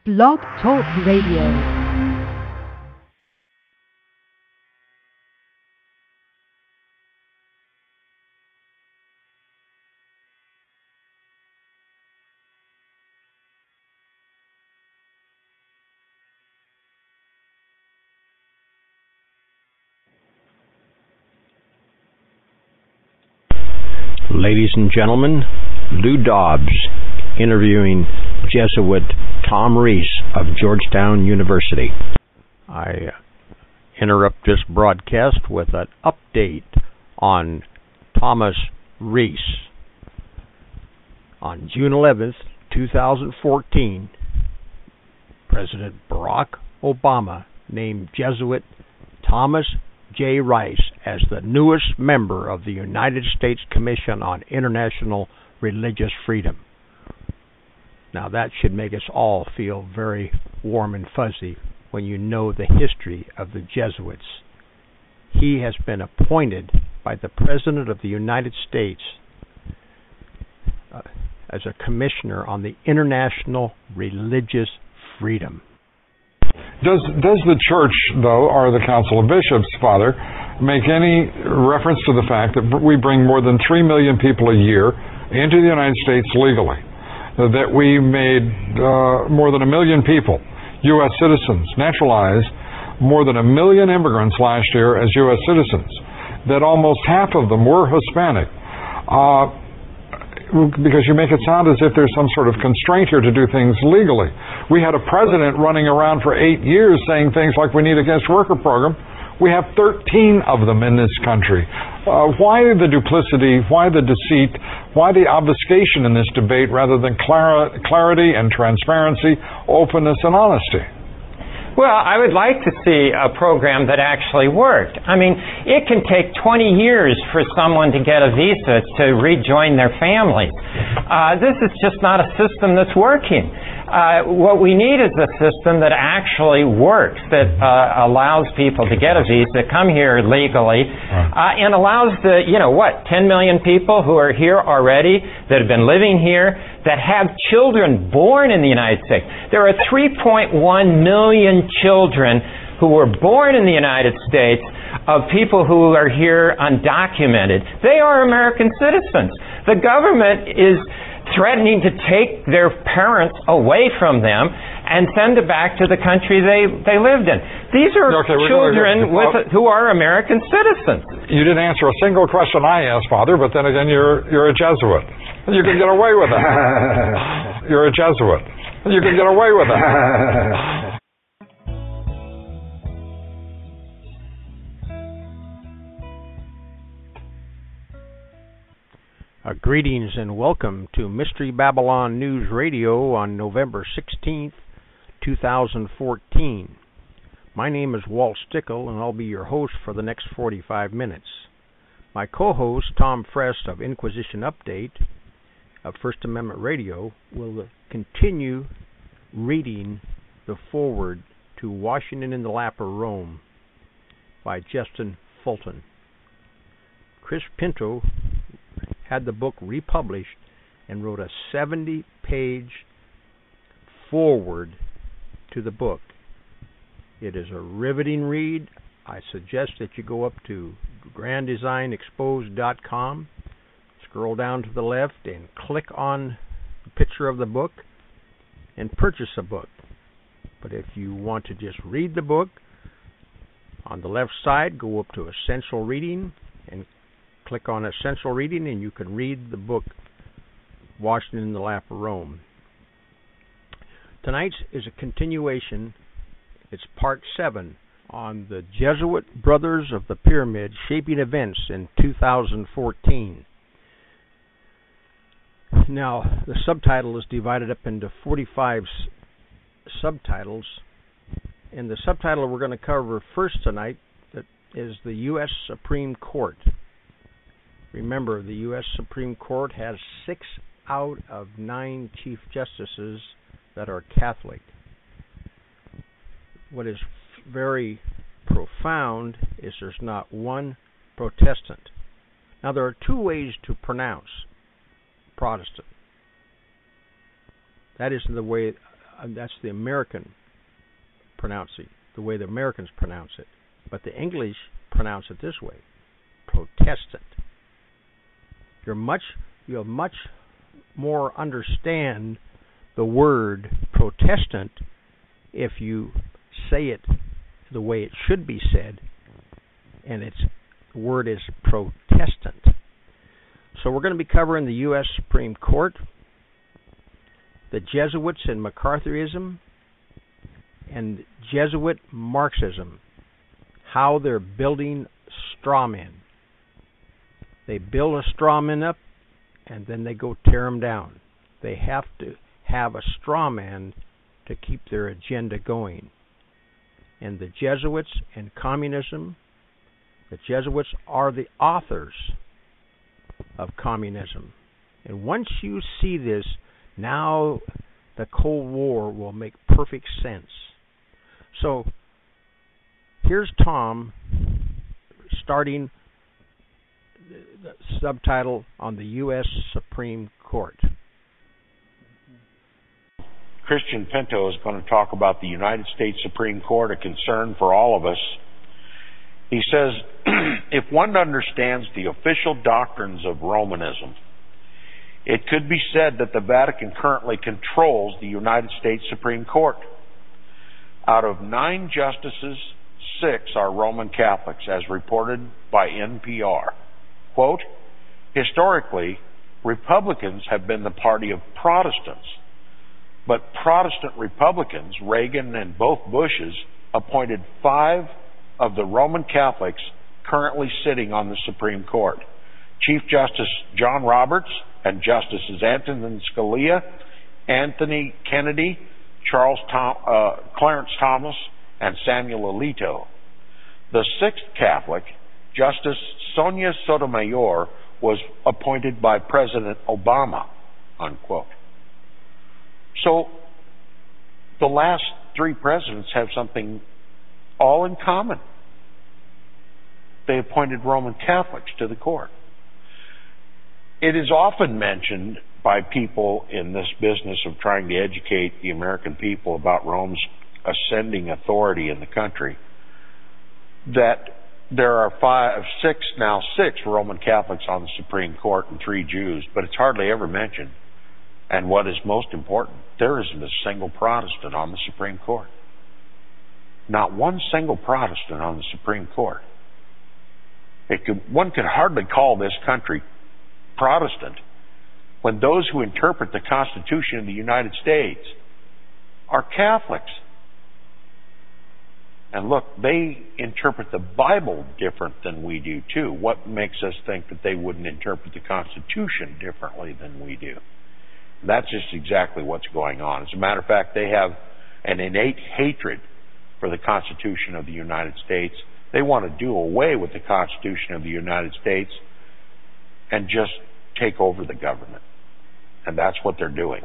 Blog Talk Radio. Ladies and gentlemen, Lou Dobbs interviewing Jesuit Tom Rees of Georgetown University. I interrupt this broadcast with an update on Thomas Rees. On June 11th, 2014, President Barack Obama named Jesuit Thomas J. Rice as the newest member of the United States Commission on International Religious Freedom. Now that should make us all feel very warm and fuzzy when you know the history of the Jesuits. He has been appointed by the President of the United States as a commissioner on the international religious freedom. Does the church, though, or the Council of Bishops, Father, make any reference to the fact that we bring more than 3 million people a year into the United States legally? That we made more than 1 million people, U.S. citizens, naturalized more than 1 million immigrants last year as U.S. citizens, that almost half of them were Hispanic. Because you make it sound as if there's some sort of constraint here to do things legally. We had a president running around for 8 years saying things like we need a guest worker program. We have 13 of them in this country. Why the duplicity? Why the deceit? Why the obfuscation in this debate rather than clarity and transparency, openness and honesty? Well, I would like to see a program that actually worked. I mean, it can take 20 years for someone to get a visa to rejoin their families. This is just not a system that's working. What we need is a system that actually works, that allows people to get a visa, come here legally, and allows the, 10 million people who are here already, that have been living here, that have children born in the United States. There are 3.1 million children who were born in the United States of people who are here undocumented. They are American citizens. The government is threatening to take their parents away from them and send them back to the country they lived in. These are children who are American citizens. You didn't answer a single question I asked, Father, but then again, you're a Jesuit. You can get away with it. You're a Jesuit. You can get away with it. Greetings and welcome to Mystery Babylon News Radio on November 16th, 2014. My name is Walt Stickle, and I'll be your host for the next 45 minutes. My co-host, Tom Frest of Inquisition Update of First Amendment Radio, will continue reading the foreword to Washington in the Lap of Rome by Justin Fulton. Chris Pinto had the book republished and wrote a 70-page foreword to the book. It is a riveting read. I suggest that you go up to granddesignexposed.com, scroll down to the left, and click on the picture of the book and purchase a book. But if you want to just read the book, on the left side, go up to Essential Reading and click on Essential Reading, and you can read the book, Washington in the Lap of Rome. Tonight's is a continuation. It's part 7 on the Jesuit Brothers of the Pyramid shaping events in 2014. Now, the subtitle is divided up into 45 subtitles, and the subtitle we're going to cover first tonight is the U.S. Supreme Court. Remember, the U.S. Supreme Court has 6 out of 9 Chief Justices that are Catholic. What is very profound is there's not one Protestant. Now, there are 2 ways to pronounce Protestant. That isn't the way that's the American pronouncing, the way the Americans pronounce it. But the English pronounce it this way, Protestant. You'll much more understand the word Protestant if you say it the way it should be said, and the word is Protestant. So we're going to be covering the U.S. Supreme Court, the Jesuits and McCarthyism, and Jesuit Marxism, how they're building straw men. They build a straw man up, and then they go tear them down. They have to have a straw man to keep their agenda going. And the Jesuits and communism, the Jesuits are the authors of communism. And once you see this, now the Cold War will make perfect sense. So here's Tom starting the subtitle on the U.S. Supreme Court. Christian Pinto is going to talk about the United States Supreme Court, a concern for all of us. He says, if one understands the official doctrines of Romanism, it could be said that the Vatican currently controls the United States Supreme Court. Out of 9 justices, 6 are Roman Catholics, as reported by NPR. Quote, historically, Republicans have been the party of Protestants, but Protestant Republicans, Reagan and both Bushes, appointed 5 of the Roman Catholics currently sitting on the Supreme Court. Chief Justice John Roberts and Justices Antonin Scalia, Anthony Kennedy, Clarence Thomas, and Samuel Alito. The 6th Catholic, Justice Sonia Sotomayor, was appointed by President Obama, unquote. So the last 3 presidents have something all in common. They appointed Roman Catholics to the court. It is often mentioned by people in this business of trying to educate the American people about Rome's ascending authority in the country that there are 6 Roman Catholics on the Supreme Court and 3 Jews, but it's hardly ever mentioned. And what is most important, there isn't a single Protestant on the Supreme Court. Not one single Protestant on the Supreme Court. One could hardly call this country Protestant when those who interpret the Constitution of the United States are Catholics. And look, they interpret the Bible different than we do too. What makes us think that they wouldn't interpret the Constitution differently than we do? That's just exactly what's going on. As a matter of fact, they have an innate hatred for the Constitution of the United States. They want to do away with the Constitution of the United States and just take over the government. And that's what they're doing.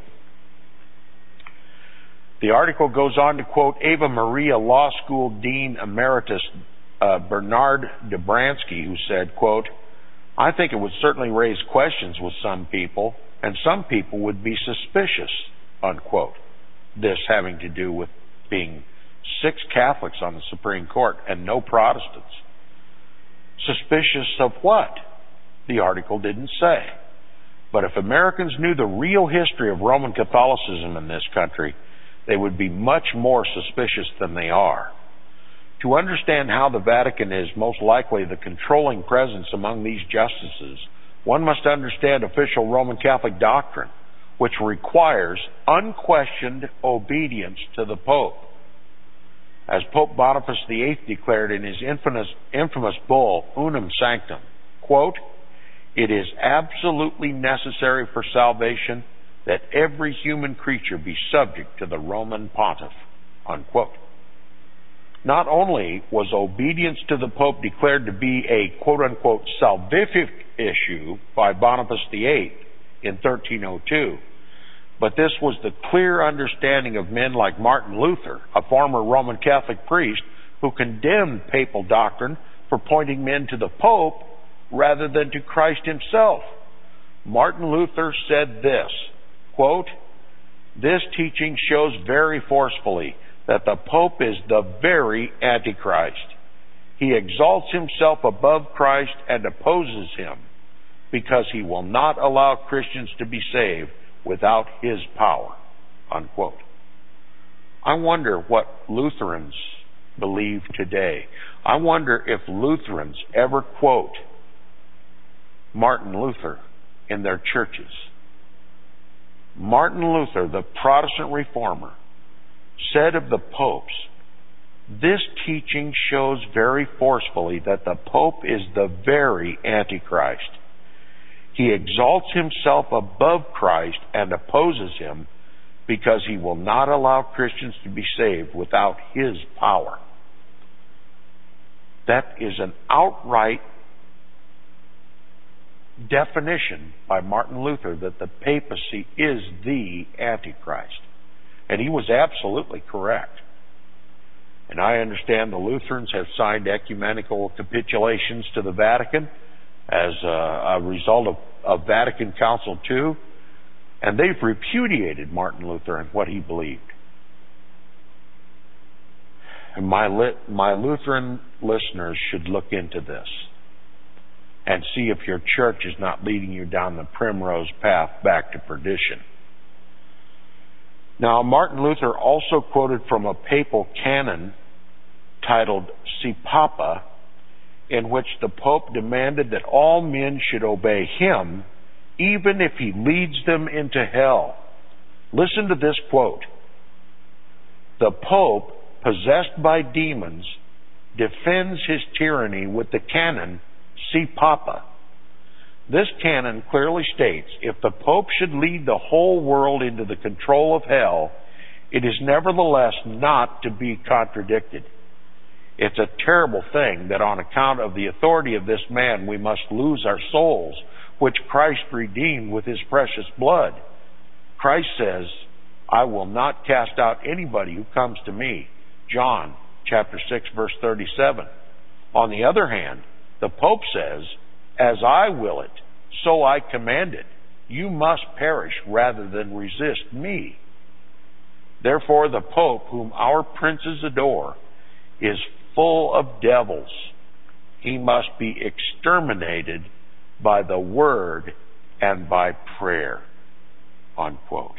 The article goes on to quote Ave Maria Law School Dean Emeritus Bernard Dobransky, who said, quote, I think it would certainly raise questions with some people, and some people would be suspicious, unquote. This having to do with being 6 Catholics on the Supreme Court and no Protestants. Suspicious of what? The article didn't say. But if Americans knew the real history of Roman Catholicism in this country, they would be much more suspicious than they are. To understand how the Vatican is most likely the controlling presence among these justices, one must understand official Roman Catholic doctrine, which requires unquestioned obedience to the Pope. As Pope Boniface VIII declared in his infamous bull, Unum Sanctum, quote, it is absolutely necessary for salvation that every human creature be subject to the Roman Pontiff, unquote. Not only was obedience to the Pope declared to be a quote-unquote salvific issue by Boniface VIII in 1302, but this was the clear understanding of men like Martin Luther, a former Roman Catholic priest who condemned papal doctrine for pointing men to the Pope rather than to Christ himself. Martin Luther said this, quote, This teaching shows very forcefully that the Pope is the very Antichrist. He exalts himself above Christ and opposes him because he will not allow Christians to be saved without his power." Unquote. I wonder what Lutherans believe today. I wonder if Lutherans ever quote Martin Luther in their churches. Martin Luther, the Protestant reformer, said of the popes, "This teaching shows very forcefully that the Pope is the very Antichrist. He exalts himself above Christ and opposes him because he will not allow Christians to be saved without his power." That is an outright definition by Martin Luther that the papacy is the Antichrist. And he was absolutely correct. And I understand the Lutherans have signed ecumenical capitulations to the Vatican as a result of Vatican Council II, and they've repudiated Martin Luther and what he believed. And my Lutheran listeners should look into this and see if your church is not leading you down the primrose path back to perdition. Now, Martin Luther also quoted from a papal canon titled Si Papa, in which the Pope demanded that all men should obey him, even if he leads them into hell. Listen to this quote. "The Pope, possessed by demons, defends his tyranny with the canon Si Papa. This canon clearly states if the Pope should lead the whole world into the control of hell, it is nevertheless not to be contradicted. It's a terrible thing that on account of the authority of this man we must lose our souls, which Christ redeemed with his precious blood. Christ says, 'I will not cast out anybody who comes to me.' John chapter 6, verse 37. On the other hand, the Pope says, 'As I will it, so I command it. You must perish rather than resist me.' Therefore, the Pope, whom our princes adore, is full of devils. He must be exterminated by the word and by prayer." Unquote.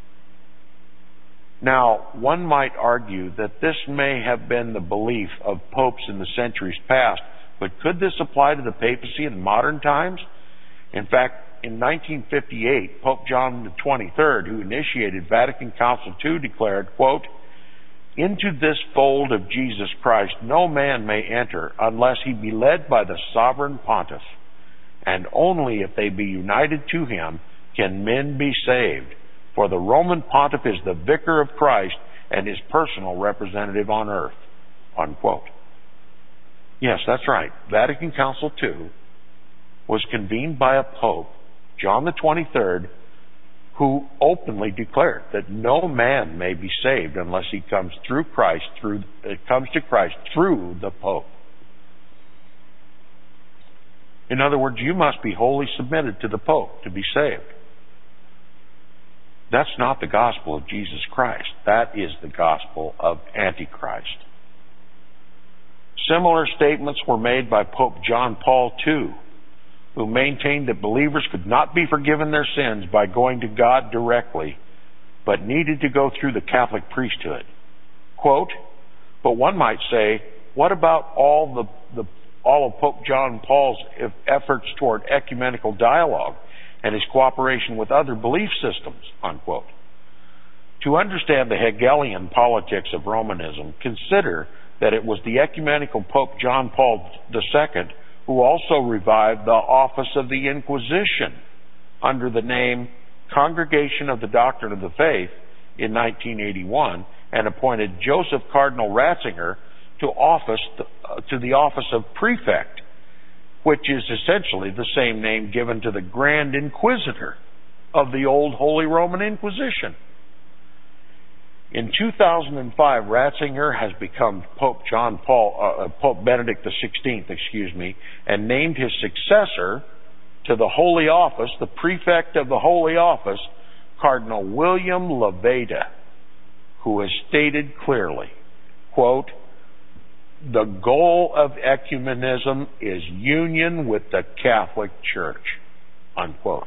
Now, one might argue that this may have been the belief of popes in the centuries past, but could this apply to the papacy in modern times? In fact, in 1958, Pope John XXIII, who initiated Vatican Council II, declared, quote, "Into this fold of Jesus Christ no man may enter unless he be led by the sovereign pontiff, and only if they be united to him can men be saved, for the Roman pontiff is the vicar of Christ and his personal representative on earth." Unquote. Yes, that's right. Vatican Council II was convened by a pope, John XXIII, who openly declared that no man may be saved unless he comes to Christ through the Pope. In other words, you must be wholly submitted to the Pope to be saved. That's not the gospel of Jesus Christ. That is the gospel of Antichrist. Similar statements were made by Pope John Paul II, who maintained that believers could not be forgiven their sins by going to God directly, but needed to go through the Catholic priesthood. Quote, "But one might say, what about all of Pope John Paul's efforts toward ecumenical dialogue and his cooperation with other belief systems?" Unquote. To understand the Hegelian politics of Romanism, consider that it was the ecumenical Pope John Paul II who also revived the office of the Inquisition under the name Congregation of the Doctrine of the Faith in 1981 and appointed Joseph Cardinal Ratzinger to the office of prefect, which is essentially the same name given to the Grand Inquisitor of the old Holy Roman Inquisition. In 2005, Ratzinger has become Pope Benedict XVI, and named his successor to the Holy Office, the prefect of the Holy Office, Cardinal William Levada, who has stated clearly, quote, "The goal of ecumenism is union with the Catholic Church," unquote.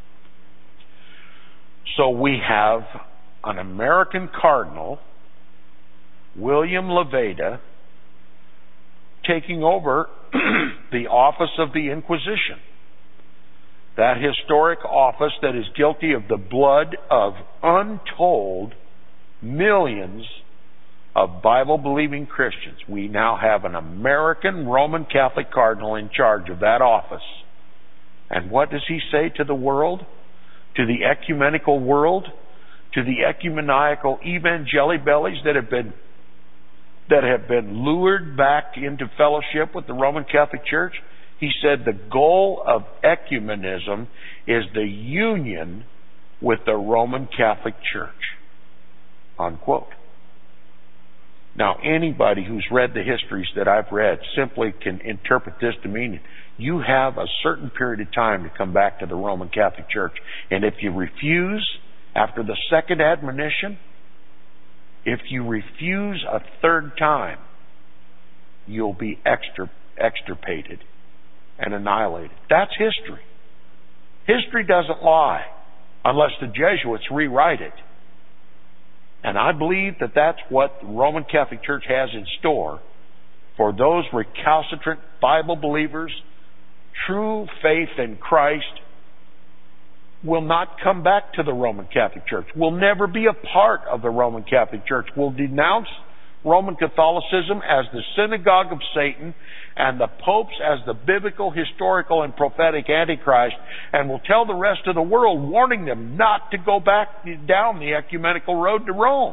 So we have an American cardinal, William Levada, taking over the office of the Inquisition, that historic office that is guilty of the blood of untold millions of Bible-believing Christians. We now have an American Roman Catholic cardinal in charge of that office. And what does he say to the world? To the ecumenical world? To the ecumenical evangelibellies that have been lured back into fellowship with the Roman Catholic Church? He said the goal of ecumenism is the union with the Roman Catholic Church, unquote. Now, anybody who's read the histories that I've read simply can interpret this to mean you have a certain period of time to come back to the Roman Catholic Church. And if you refuse after the second admonition, if you refuse a third time, you'll be extirpated and annihilated. That's history. History doesn't lie unless the Jesuits rewrite it. And I believe that that's what the Roman Catholic Church has in store for those recalcitrant Bible believers. True faith in Christ will not come back to the Roman Catholic Church, will never be a part of the Roman Catholic Church, will denounce Roman Catholicism as the synagogue of Satan and the popes as the biblical, historical, and prophetic Antichrist, and will tell the rest of the world, warning them not to go back down the ecumenical road to Rome.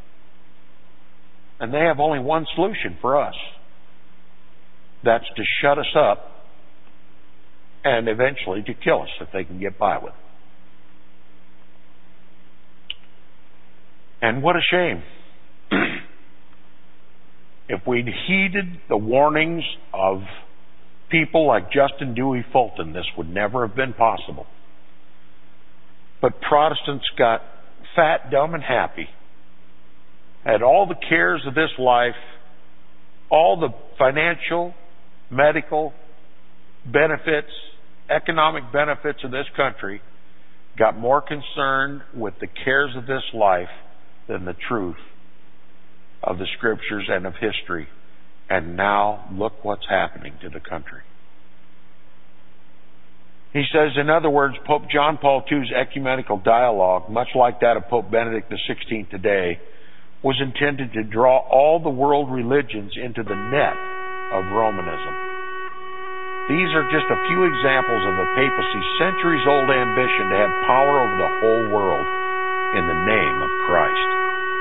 And they have only one solution for us. That's to shut us up and eventually to kill us if they can get by with it. And what a shame. If we'd heeded the warnings of people like Justin Dewey Fulton, this would never have been possible. But Protestants got fat, dumb, and happy, had all the cares of this life, all the financial, medical benefits, economic benefits of this country, got more concerned with the cares of this life than the truth of the Scriptures and of history. And now look what's happening to the country. He says, in other words, Pope John Paul II's ecumenical dialogue, much like that of Pope Benedict XVI today, was intended to draw all the world religions into the net of Romanism. These are just a few examples of the papacy's centuries-old ambition to have power over the whole world in the name of Christ.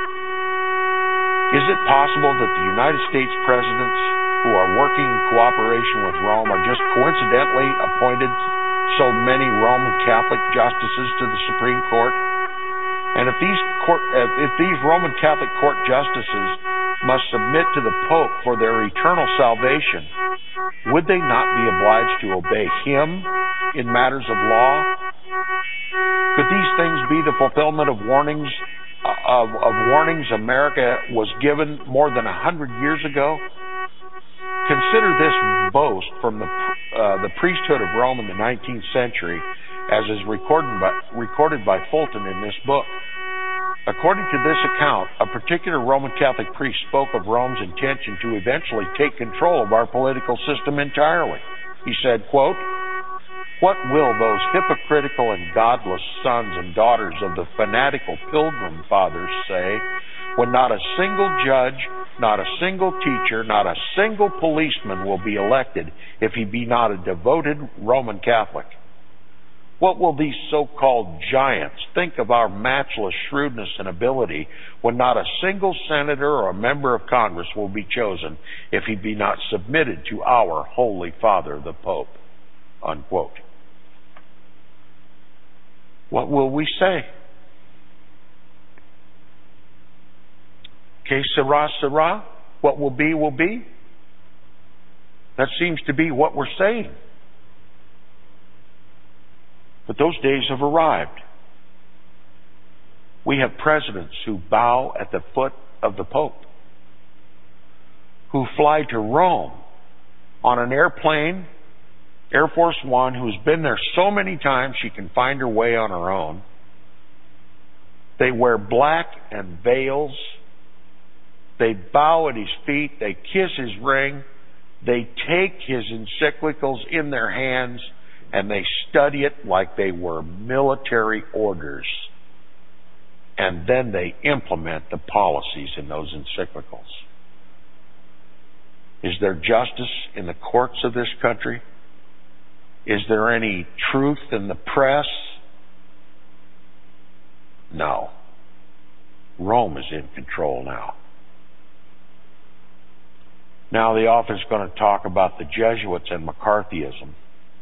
Is it possible that the United States presidents who are working in cooperation with Rome are just coincidentally appointed so many Roman Catholic justices to the Supreme Court? And if these Roman Catholic court justices must submit to the Pope for their eternal salvation, would they not be obliged to obey him in matters of law? Could these things be the fulfillment of warnings America was given more than 100 years ago? Consider this boast from the priesthood of Rome in the 19th century, as is recorded by Fulton in this book. According to this account, a particular Roman Catholic priest spoke of Rome's intention to eventually take control of our political system entirely. He said, quote, "What will those hypocritical and godless sons and daughters of the fanatical Pilgrim Fathers say when not a single judge, not a single teacher, not a single policeman will be elected if he be not a devoted Roman Catholic? What will these so-called giants think of our matchless shrewdness and ability when not a single senator or a member of Congress will be chosen if he be not submitted to our Holy Father, the Pope?" Unquote. What will we say? Que sera, sera. What will be, will be. That seems to be what we're saying. But those days have arrived. We have presidents who bow at the foot of the Pope, who fly to Rome on an airplane, Air Force One, who's been there so many times she can find her way on her own. They wear black and veils. They bow at his feet. They kiss his ring. They take his encyclicals in their hands and they study it like they were military orders. And then they implement the policies in those encyclicals. Is there justice in the courts of this country? Is there any truth in the press? No. Rome is in control now. Now the author's going to talk about the Jesuits and McCarthyism.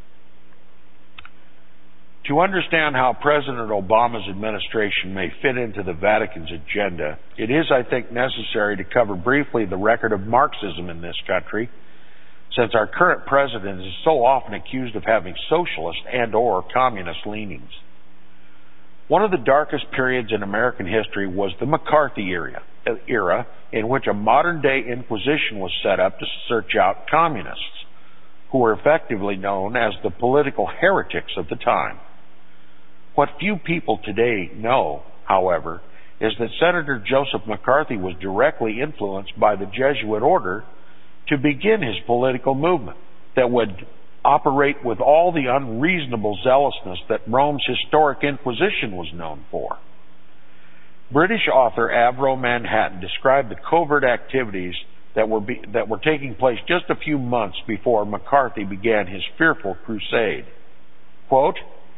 To understand how President Obama's administration may fit into the Vatican's agenda, it is, I think, necessary to cover briefly the record of Marxism in this country, since our current president is so often accused of having socialist and/or communist leanings. One of the darkest periods in American history was the McCarthy era, in which a modern-day inquisition was set up to search out communists, who were effectively known as the political heretics of the time. What few people today know, however, is that Senator Joseph McCarthy was directly influenced by the Jesuit order to begin his political movement that would operate with all the unreasonable zealousness that Rome's historic Inquisition was known for. British author Avro Manhattan described the covert activities that were taking place just a few months before McCarthy began his fearful crusade. Quote,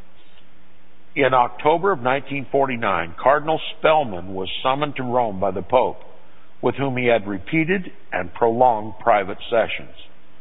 in October of 1949, Cardinal Spellman was summoned to Rome by the Pope, with whom he had repeated and prolonged private sessions.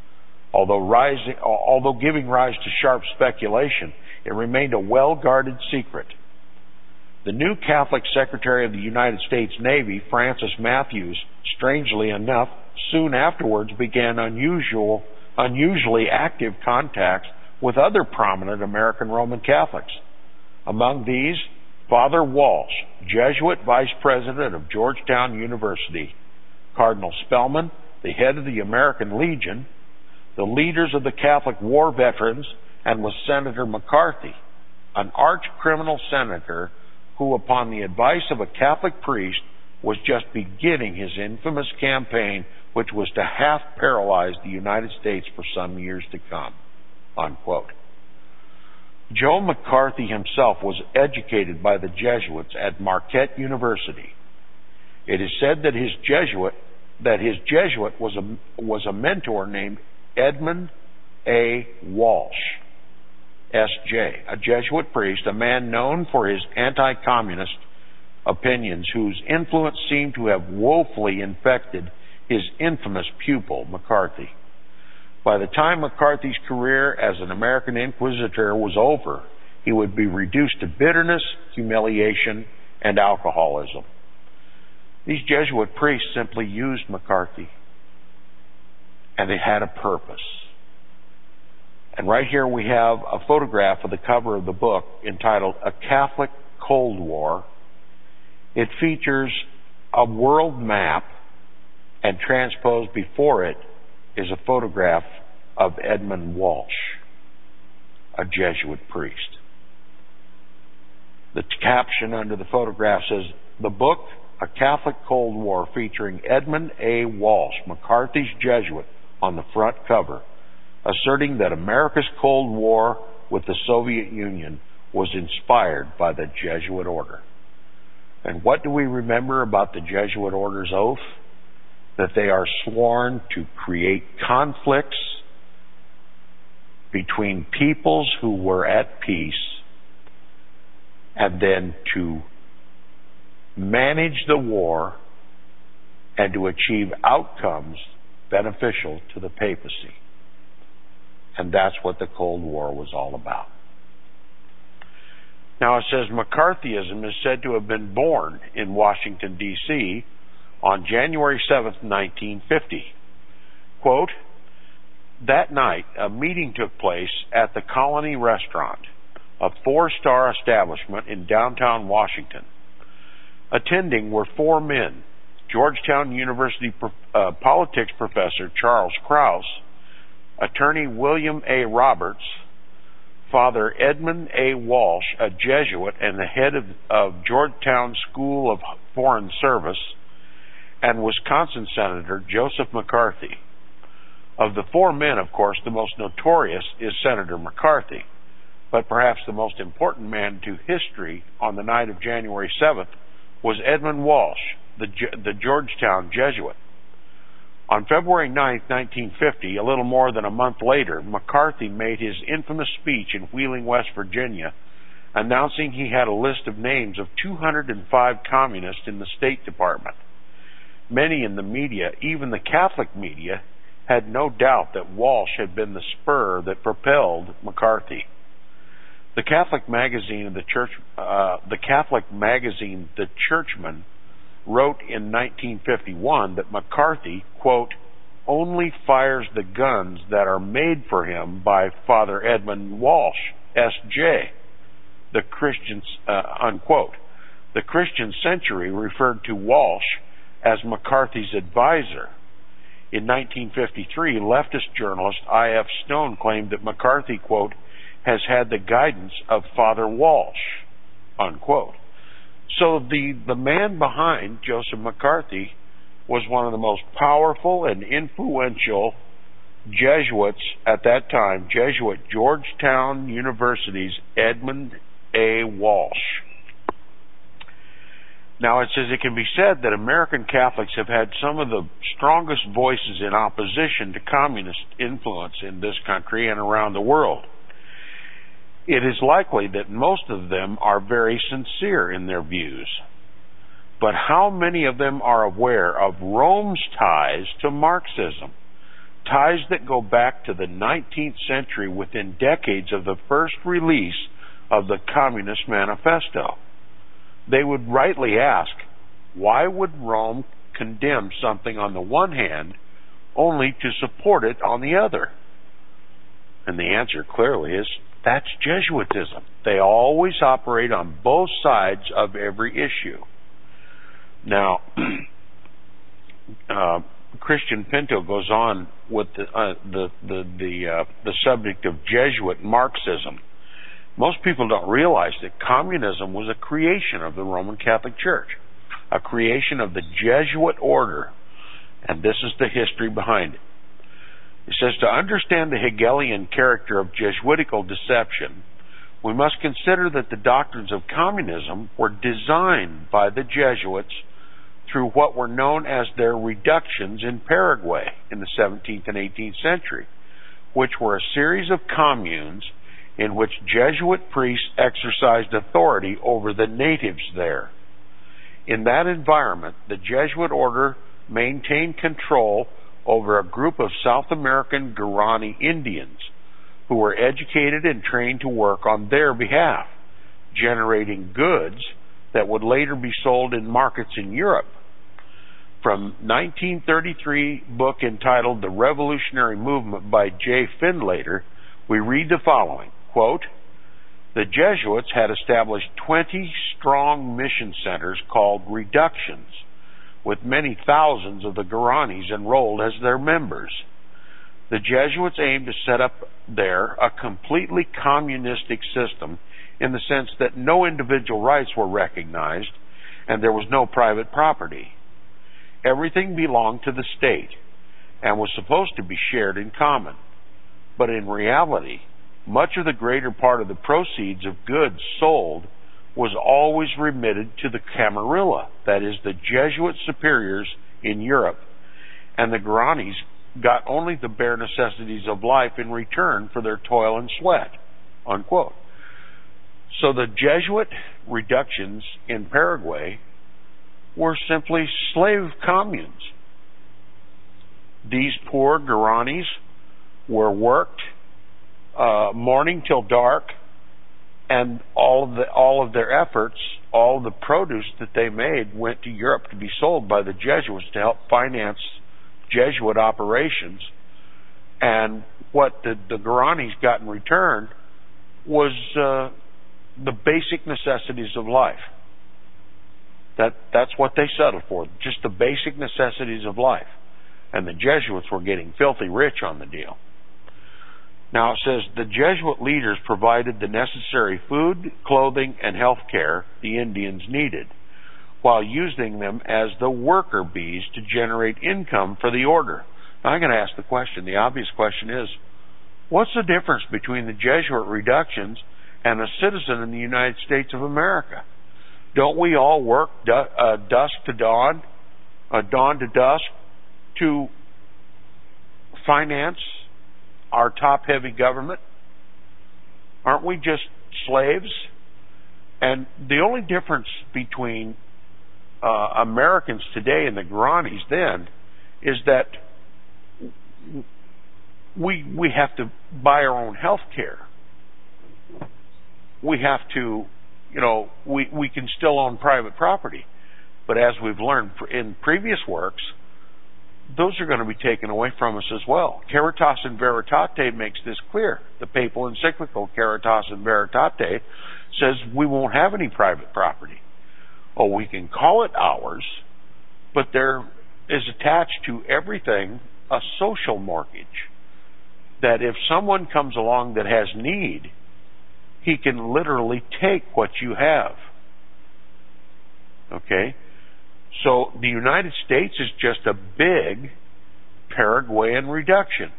Although giving rise to sharp speculation, it remained a well-guarded secret. The new Catholic Secretary of the United States Navy, Francis Matthews, strangely enough, soon afterwards began unusually active contacts with other prominent American Roman Catholics. Among these, Father Walsh, Jesuit Vice President of Georgetown University, Cardinal Spellman, the head of the American Legion, the leaders of the Catholic War Veterans, and with Senator McCarthy, an arch-criminal senator who, upon the advice of a Catholic priest, was just beginning his infamous campaign, which was to half paralyze the United States for some years to come. Unquote. Joe McCarthy himself was educated by the Jesuits at Marquette University. It is said that his Jesuit was a mentor named Edmund A. Walsh, S.J., a Jesuit priest, a man known for his anti-communist opinions, whose influence seemed to have woefully infected his infamous pupil, McCarthy. By the time McCarthy's career as an American inquisitor was over, he would be reduced to bitterness, humiliation, and alcoholism. These Jesuit priests simply used McCarthy, and they had a purpose. And right here we have a photograph of the cover of the book entitled A Catholic Cold War. It features a world map, and transposed before it is a photograph of Edmund Walsh, a Jesuit priest. The caption under the photograph says, "The book, A Catholic Cold War, featuring Edmund A. Walsh, McCarthy's Jesuit, on the front cover, asserting that America's Cold War with the Soviet Union was inspired by the Jesuit order." And what do we remember about the Jesuit order's oath? That they are sworn to create conflicts between peoples who were at peace, and then to manage the war and to achieve outcomes beneficial to the papacy. And that's what the Cold War was all about. Now it says McCarthyism is said to have been born in Washington, D.C. on January 7th, 1950. Quote, that night, a meeting took place at the Colony Restaurant, a 4-star establishment in downtown Washington. Attending were four men: Georgetown University politics professor Charles Krause, attorney William A. Roberts, Father Edmund A. Walsh, a Jesuit and the head of Georgetown School of Foreign Service, and Wisconsin Senator Joseph McCarthy. Of the four men, of course, the most notorious is Senator McCarthy, but perhaps the most important man to history on the night of January 7th was Edmund Walsh, the Georgetown Jesuit. On February 9, 1950, a little more than a month later, McCarthy made his infamous speech in Wheeling, West Virginia, announcing he had a list of names of 205 communists in the State Department. Many in the media, even the Catholic media, had no doubt that Walsh had been the spur that propelled McCarthy. The Catholic magazine, The Churchman, wrote in 1951 that McCarthy, quote, only fires the guns that are made for him by Father Edmund Walsh, S.J., the Christians, unquote. The Christian Century referred to Walsh as McCarthy's advisor. In 1953, leftist journalist I.F. Stone claimed that McCarthy, quote, has had the guidance of Father Walsh, unquote. So the man behind Joseph McCarthy was one of the most powerful and influential Jesuits at that time, Jesuit Georgetown University's Edmund A. Walsh. Now, it can be said that American Catholics have had some of the strongest voices in opposition to communist influence in this country and around the world. It is likely that most of them are very sincere in their views. But how many of them are aware of Rome's ties to Marxism? Ties that go back to the 19th century, within decades of the first release of the Communist Manifesto. They would rightly ask, why would Rome condemn something on the one hand only to support it on the other? And the answer clearly is, that's Jesuitism. They always operate on both sides of every issue. Now, Christian Pinto goes on with the subject of Jesuit Marxism. Most people don't realize that communism was a creation of the Roman Catholic Church, a creation of the Jesuit order, and this is the history behind it. It says, to understand the Hegelian character of Jesuitical deception, we must consider that the doctrines of communism were designed by the Jesuits through what were known as their reductions in Paraguay in the 17th and 18th century, which were a series of communes in which Jesuit priests exercised authority over the natives there. In that environment, the Jesuit order maintained control over a group of South American Guarani Indians who were educated and trained to work on their behalf, generating goods that would later be sold in markets in Europe. From 1933 book entitled The Revolutionary Movement by J. Findlater, we read the following, quote, the Jesuits had established 20 strong mission centers called reductions, with many thousands of the Guaranis enrolled as their members. The Jesuits aimed to set up there a completely communistic system in the sense that no individual rights were recognized and there was no private property. Everything belonged to the state and was supposed to be shared in common. But in reality, much of the greater part of the proceeds of goods sold was always remitted to the Camarilla, that is, the Jesuit superiors in Europe, and the Guaranis got only the bare necessities of life in return for their toil and sweat, unquote. So the Jesuit reductions in Paraguay were simply slave communes. These poor Guaranis were worked morning till dark, and all of their efforts, all the produce that they made went to Europe to be sold by the Jesuits to help finance Jesuit operations. And what the Guaranis got in return was the basic necessities of life. That's what they settled for, just the basic necessities of life. And the Jesuits were getting filthy rich on the deal. Now it says the Jesuit leaders provided the necessary food, clothing, and health care the Indians needed, while using them as the worker bees to generate income for the order. Now I'm going to ask the question. The obvious question is, what's the difference between the Jesuit reductions and a citizen in the United States of America? Don't we all work dusk to dawn, dawn to dusk, to finance our top-heavy government? Aren't we just slaves? And the only difference between Americans today and the Guaranis then is that we have to buy our own health care. We have to, we can still own private property. But as we've learned in previous works, those are going to be taken away from us as well. Caritas in Veritate makes this clear. The papal encyclical Caritas in Veritate says we won't have any private property. Oh, we can call it ours, but there is attached to everything a social mortgage. That if someone comes along that has need, he can literally take what you have. Okay? So the United States is just a big Paraguayan reduction.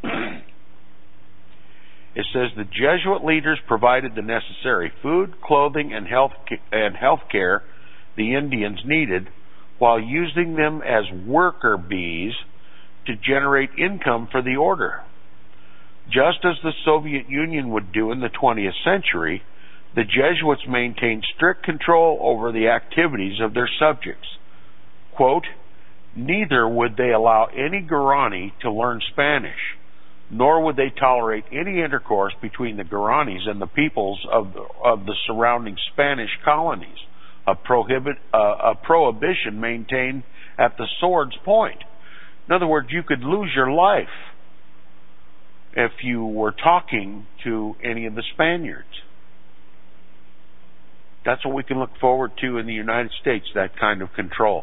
It says the Jesuit leaders provided the necessary food, clothing, and health care the Indians needed, while using them as worker bees to generate income for the order. Just as the Soviet Union would do in the 20th century, the Jesuits maintained strict control over the activities of their subjects. Quote, neither would they allow any Guarani to learn Spanish, nor would they tolerate any intercourse between the Guaranis and the peoples of the surrounding Spanish colonies, a prohibition maintained at the sword's point. In other words, you could lose your life if you were talking to any of the Spaniards. That's what we can look forward to in the United States, that kind of control.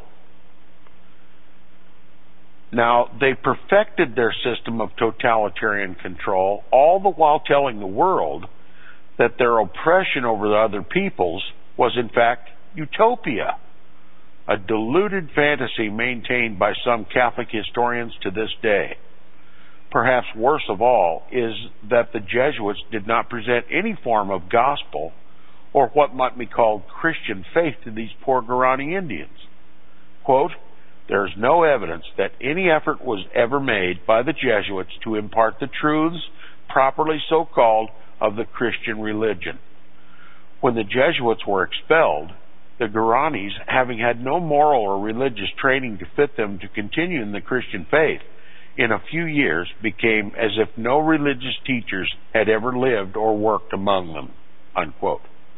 Now, they perfected their system of totalitarian control, all the while telling the world that their oppression over the other peoples was in fact utopia, a deluded fantasy maintained by some Catholic historians to this day. Perhaps worse of all is that the Jesuits did not present any form of gospel or what might be called Christian faith to these poor Guarani Indians. Quote, there is no evidence that any effort was ever made by the Jesuits to impart the truths, properly so called, of the Christian religion. When the Jesuits were expelled, the Guaranis, having had no moral or religious training to fit them to continue in the Christian faith, in a few years became as if no religious teachers had ever lived or worked among them, unquote.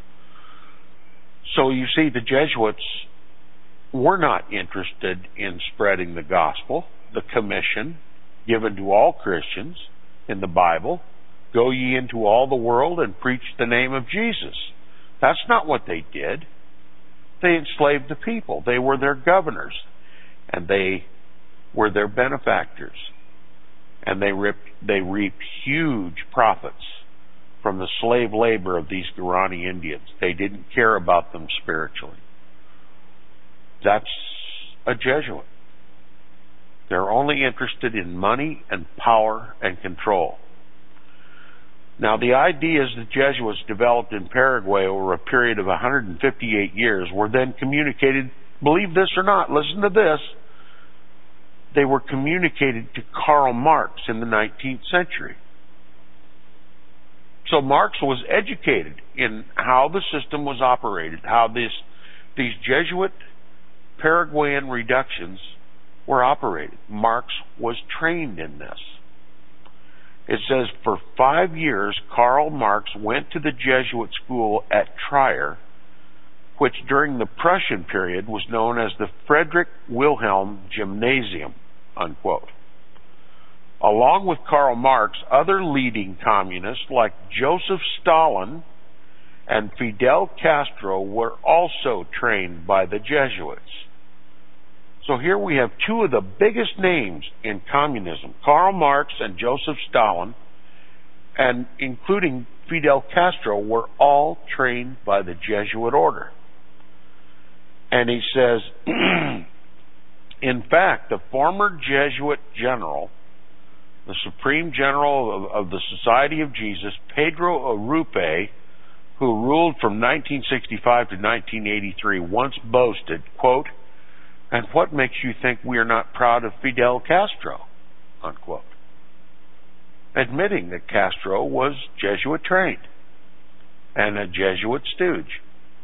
So you see, the Jesuits were not interested in spreading the gospel, the commission given to all Christians in the Bible, go ye into all the world and preach the name of Jesus. That's not what they did. They enslaved the people. They were their governors, and they were their benefactors, and they reaped huge profits from the slave labor of these Guarani Indians. They didn't care about them spiritually. That's a Jesuit. They're only interested in money and power and control. Now, the ideas the Jesuits developed in Paraguay over a period of 158 years were then communicated, believe this or not, listen to this, they were communicated to Karl Marx in the 19th century. So Marx was educated in how the system was operated, how these Jesuit Paraguayan reductions were operated. Marx was trained in this. It says, for 5 years, Karl Marx went to the Jesuit school at Trier, which during the Prussian period was known as the Friedrich Wilhelm Gymnasium, unquote. Along with Karl Marx, other leading communists like Joseph Stalin and Fidel Castro were also trained by the Jesuits. So here we have two of the biggest names in communism, Karl Marx and Joseph Stalin, and including Fidel Castro, were all trained by the Jesuit order. And he says, in fact, the former Jesuit general, the Supreme General of the Society of Jesus, Pedro Arrupe, who ruled from 1965 to 1983, once boasted, quote, "And what makes you think we are not proud of Fidel Castro?" unquote. Admitting that Castro was Jesuit trained and a Jesuit stooge.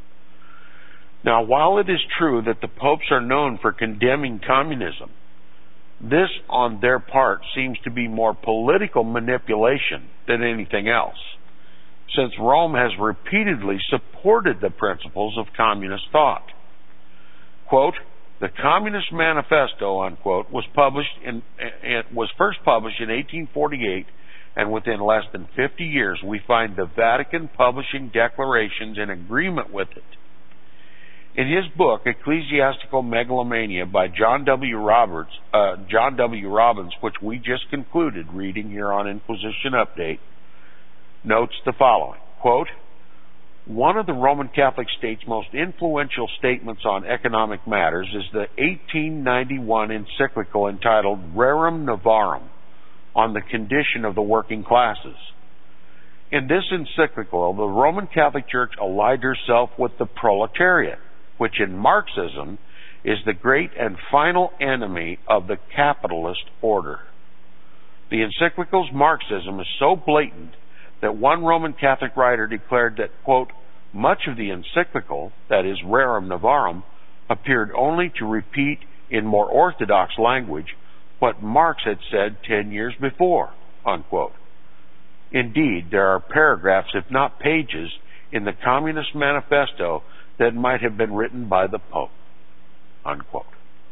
Now, while it is true that the popes are known for condemning communism, this on their part seems to be more political manipulation than anything else, since Rome has repeatedly supported the principles of communist thought. Quote, "The Communist Manifesto," unquote, was first published in 1848, and within less than 50 years we find the Vatican publishing declarations in agreement with it. In his book, Ecclesiastical Megalomania by John W. Robbins, which we just concluded reading here on Inquisition Update, notes the following, quote, "One of the Roman Catholic state's most influential statements on economic matters is the 1891 encyclical entitled Rerum Novarum, on the condition of the working classes. In this encyclical, the Roman Catholic Church allied herself with the proletariat, which in Marxism is the great and final enemy of the capitalist order. The encyclical's Marxism is so blatant that one Roman Catholic writer declared that, quote, much of the encyclical, that is Rerum Novarum, appeared only to repeat in more orthodox language what Marx had said 10 years before, unquote. Indeed, there are paragraphs, if not pages, in the Communist Manifesto that might have been written by the Pope, unquote."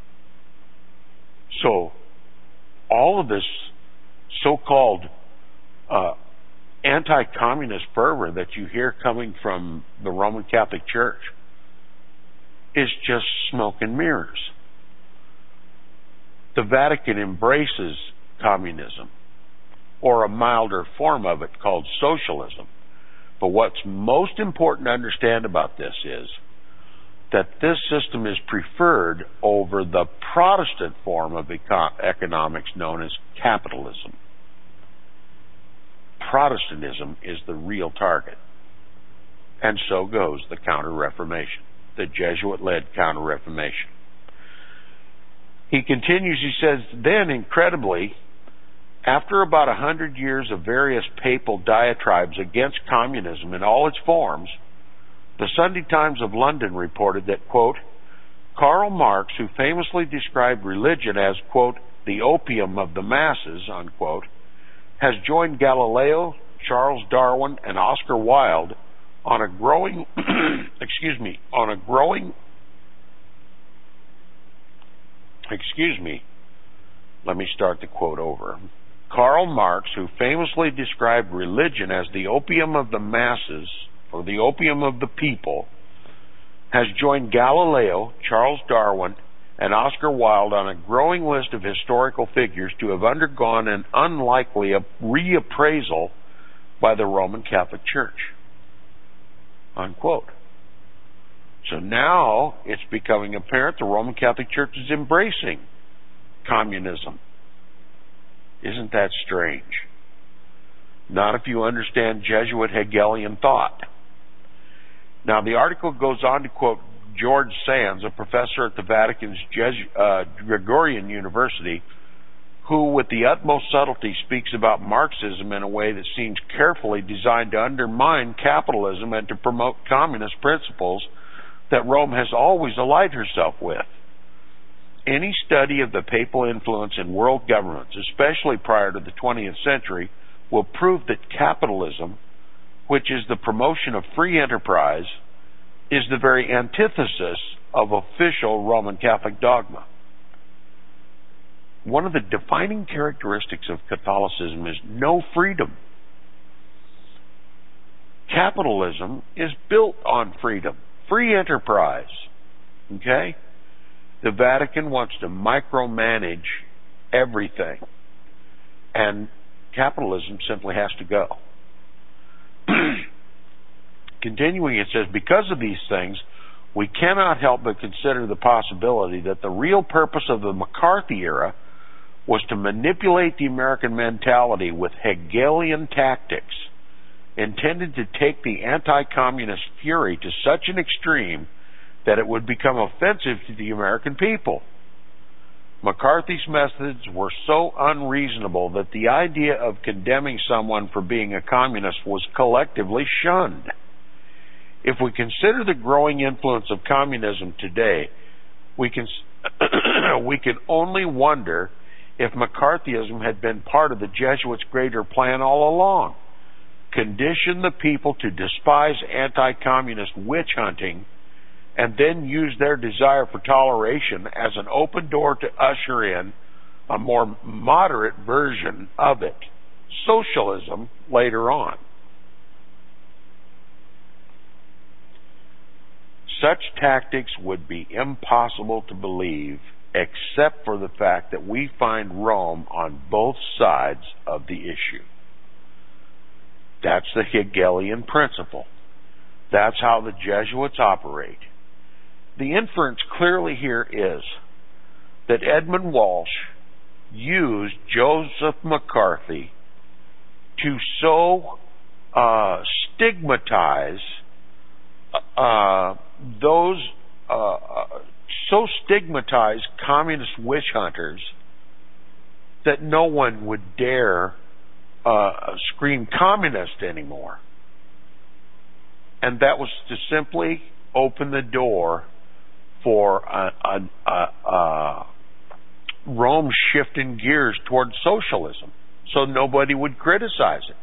So, all of this so-called anti-communist fervor that you hear coming from the Roman Catholic Church is just smoke and mirrors. The Vatican embraces communism, or a milder form of it called socialism. But what's most important to understand about this is that this system is preferred over the Protestant form of economics known as capitalism. Protestantism is the real target. And so goes the Counter-Reformation, the Jesuit-led Counter-Reformation. He continues, he says, then, incredibly, after about 100 years of various papal diatribes against communism in all its forms, the Sunday Times of London reported that, quote, Karl Marx, who famously described religion as, quote, the opium of the masses, unquote, has joined Galileo, Charles Darwin, and Oscar Wilde on a growing, let me start the quote over. Karl Marx, who famously described religion as the opium of the masses, or the opium of the people, has joined Galileo, Charles Darwin, and Oscar Wilde on a growing list of historical figures to have undergone an unlikely reappraisal by the Roman Catholic Church, unquote. So now it's becoming apparent the Roman Catholic Church is embracing communism. Isn't that strange? Not if you understand Jesuit Hegelian thought. Now, the article goes on to quote George Sands, a professor at the Vatican's Gregorian University, who, with the utmost subtlety, speaks about Marxism in a way that seems carefully designed to undermine capitalism and to promote communist principles that Rome has always allied herself with. Any study of the papal influence in world governments, especially prior to the 20th century, will prove that capitalism, which is the promotion of free enterprise, is the very antithesis of official Roman Catholic dogma. One of the defining characteristics of Catholicism is no freedom. Capitalism is built on freedom, free enterprise. Okay? The Vatican wants to micromanage everything. And capitalism simply has to go. Continuing, it says, because of these things, we cannot help but consider the possibility that the real purpose of the McCarthy era was to manipulate the American mentality with Hegelian tactics intended to take the anti-communist fury to such an extreme that it would become offensive to the American people. McCarthy's methods were so unreasonable that the idea of condemning someone for being a communist was collectively shunned. If we consider the growing influence of communism today, we can only wonder if McCarthyism had been part of the Jesuits' greater plan all along. Condition the people to despise anti-communist witch hunting and then use their desire for toleration as an open door to usher in a more moderate version of it, socialism, later on. Such tactics would be impossible to believe except for the fact that we find Rome on both sides of the issue. That's the Hegelian principle. That's how the Jesuits operate. The inference clearly here is that Edmund Walsh used Joseph McCarthy to so stigmatize communist witch hunters that no one would dare scream communist anymore. And that was to simply open the door for Rome shifting gears toward socialism so nobody would criticize it.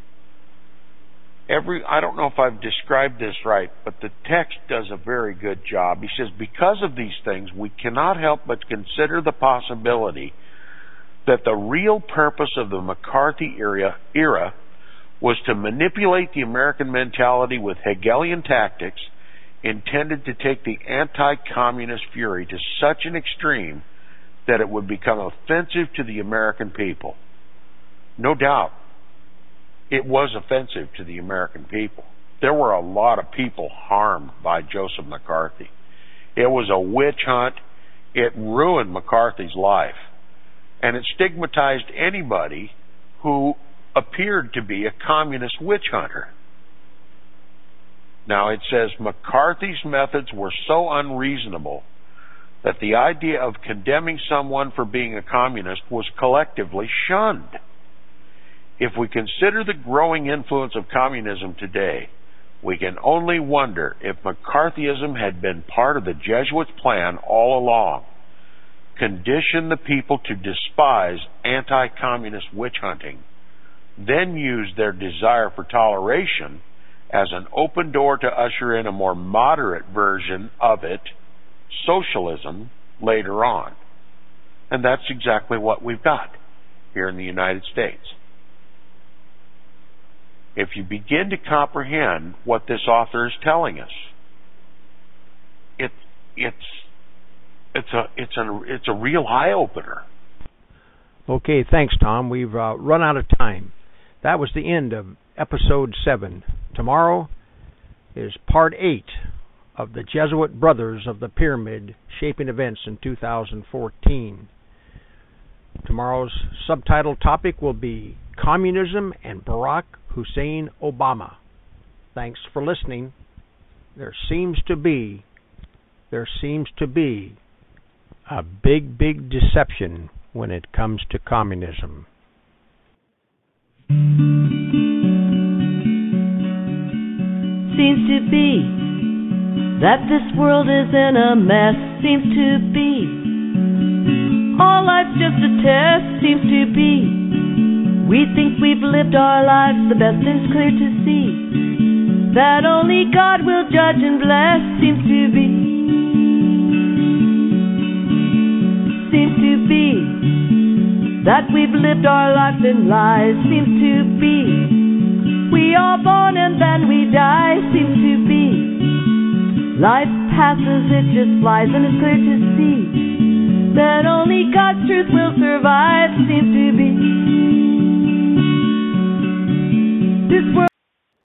I don't know if I've described this right, but the text does a very good job. He says, because of these things, we cannot help but consider the possibility that the real purpose of the McCarthy era was to manipulate the American mentality with Hegelian tactics intended to take the anti-communist fury to such an extreme that it would become offensive to the American people. No doubt, it was offensive to the American people. There were a lot of people harmed by Joseph McCarthy. It was a witch hunt. It ruined McCarthy's life. And it stigmatized anybody who appeared to be a communist witch hunter. Now it says McCarthy's methods were so unreasonable that the idea of condemning someone for being a communist was collectively shunned. If we consider the growing influence of communism today, we can only wonder if McCarthyism had been part of the Jesuits' plan all along. Condition the people to despise anti-communist witch hunting, then use their desire for toleration as an open door to usher in a more moderate version of it, socialism, later on. And that's exactly what we've got here in the United States. If you begin to comprehend what this author is telling us, it's a real eye-opener. Okay, thanks, Tom. We've run out of time. That was the end of Episode 7. Tomorrow is Part 8 of the Jesuit Brothers of the Pyramid Shaping Events in 2014. Tomorrow's subtitle topic will be Communism and Barack Hussein Obama. Thanks for listening. There seems to be a big deception when it comes to communism. Seems to be that this world is in a mess. Seems to be all life's just a test. Seems to be we think we've lived our lives the best. Is clear to see that only God will judge and bless. Seems to be that we've lived our lives in lies. Seems to be We are born and then we die, seems to be. Life passes, it just flies, and it's clear to see that only God's truth will survive, seems to be.